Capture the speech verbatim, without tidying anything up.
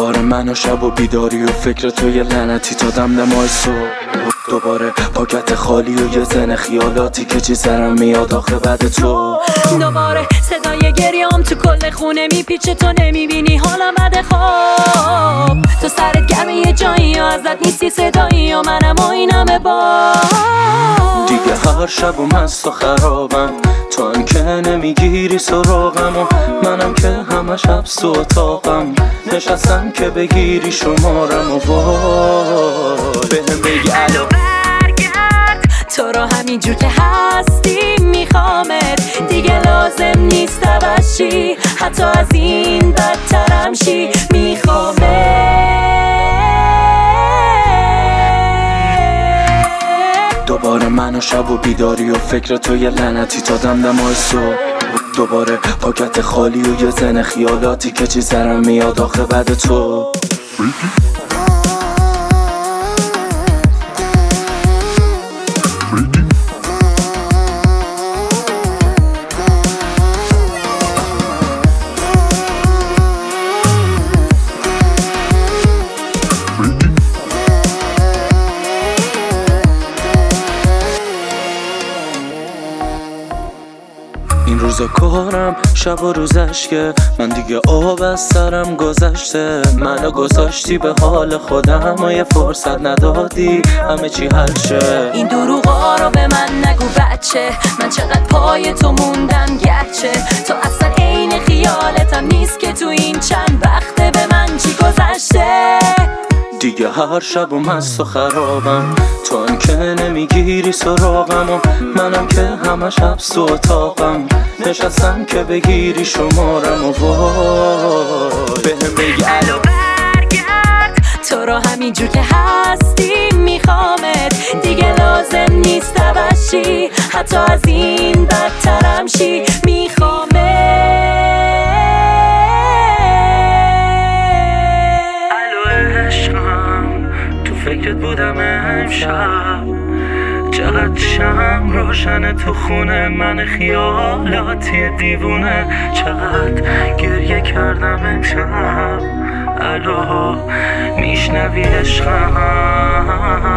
دوباره من و شب و بیداری و فکر تو یه لعنتی تا دم دمای صبح. دوباره پاکت خالی و یه زن خیالاتی که چی سرم میاد آخه بعد تو. دوباره صدای گریام تو کل خونه میپیچه، تو نمیبینی حالم بد خواب. تو سرت گرمه یه جایی و ازت نیستی صدایی و منم و اینم با دیگه هر شب و مست و خرابم، تو هم که نمیگیری سراغم و منم که همه شب تو اتاقم نشستم که بگیری شمارم و وای بهم بگی الو برگرد، تو رو همینجور که هستی میخوامت، دیگه لازم نیست بشی، حتی از این بدترم شی میخوامت. دوباره من و شب و بیداری و فکر تو یه لعنتی تا دم دمای صبح. دوباره پاکت خالی و یه زن خیالاتی که چی سرم میاد آخه بعد تو. این روزا کارم شب و روزش که من دیگه آب از سرم گذشته، منو گذاشتی به حال خودم و یه فرصت ندادی همه چی حل شه. این دروغا رو به من نگو بچه، من چقدر پای تو موندم گرچه تو اصلا عین خیالتم نیست که تو این چند وقته به من چی گذشته. دیگه هر شب و مست و خرابم، تو هم که نمیگیری سراغم و منم که همه شب تو اتاقم نشستم که بگیری شمارم و وای بهم بگی الو برگرد، تو رو همینجور که هستی میخوامت، دیگه لازم نیست بشی، حتی از این بدترم شی میخوامت. فکرت بودم امشب، چقدر شم روشنه تو خونه من خیالاتی دیوونه، چقدر گریه کردم امشب. الو میشنوی عشقم؟